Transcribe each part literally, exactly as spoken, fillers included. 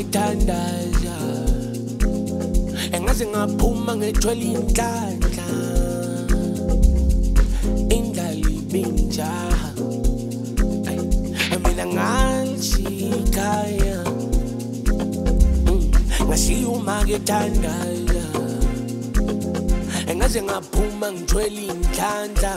ngithandaza engaze ngaphuma ngethwele inhlanhla indlala ibinjaha mina ngashikaya ngashiyuma ngithandaza engaze ngaphuma ngithwele inhlanhla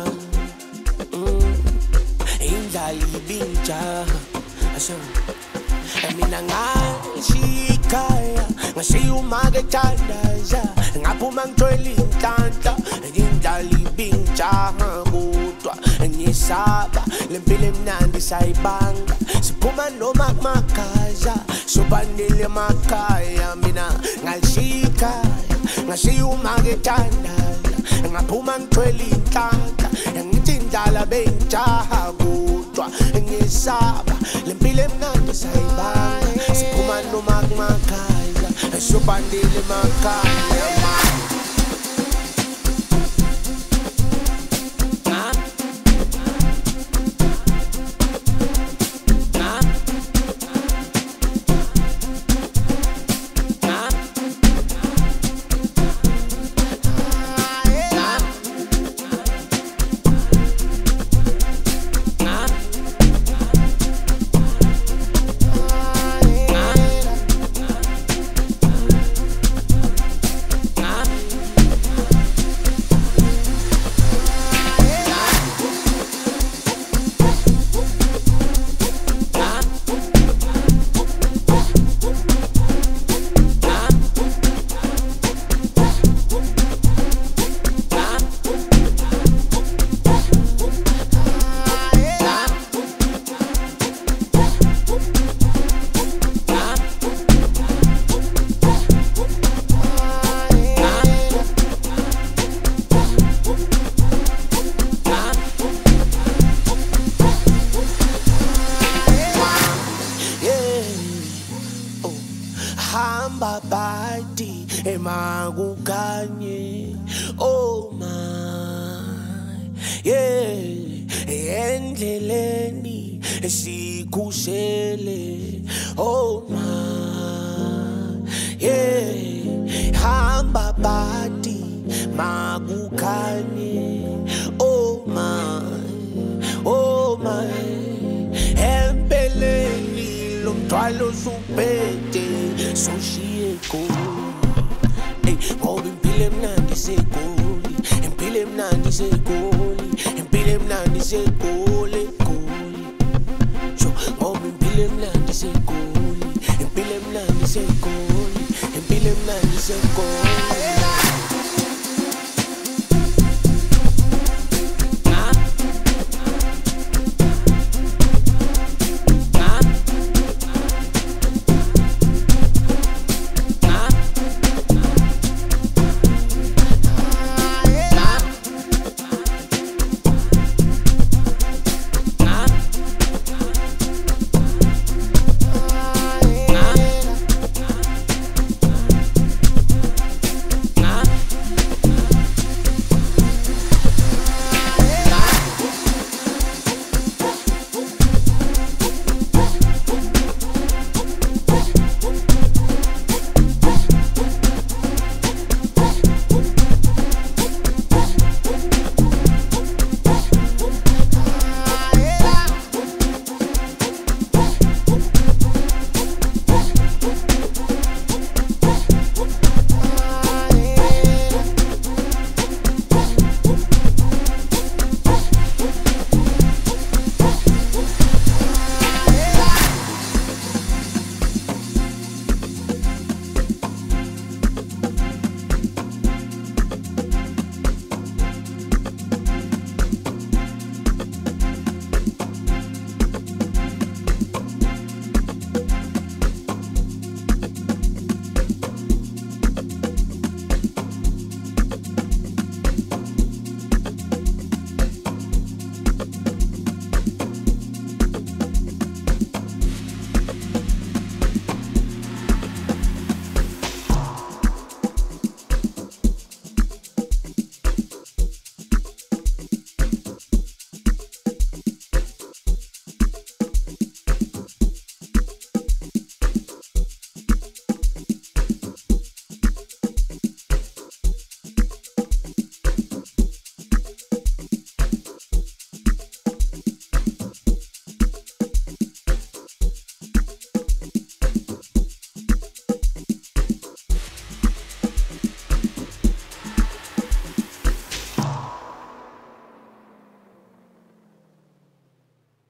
indlala ibinjaha asho mina ngashikaya ngashiyuma ngithandaza ngaphuma ngithwele inhlanhla indlala ibinjaha kodwa ngiyisaba lempilo emnandi sayibanga siphuma noma kumagaza sobandile emakhaya mina ngashikaya ngashiyuma ngithandaza ngaphuma ngithwele inhlanhla ngithi indlala benjaha kodwa ngiyisaba lempilo emnandi sayibanga siphuma noma kumagaza sobandile emakhaya hamba badi emakukanye oh my yeah endleleni sikushele oh my yeah hamba badi makukanye oh my oh my empeleni lomthwalo supete soshiye goli hey ngoba impilo emnandi segoli impilo emnandi segoli impilo emnandi segoli goli so ngoba impilo emnandi segoli impilo emnandi segoli impilo emnandi segoli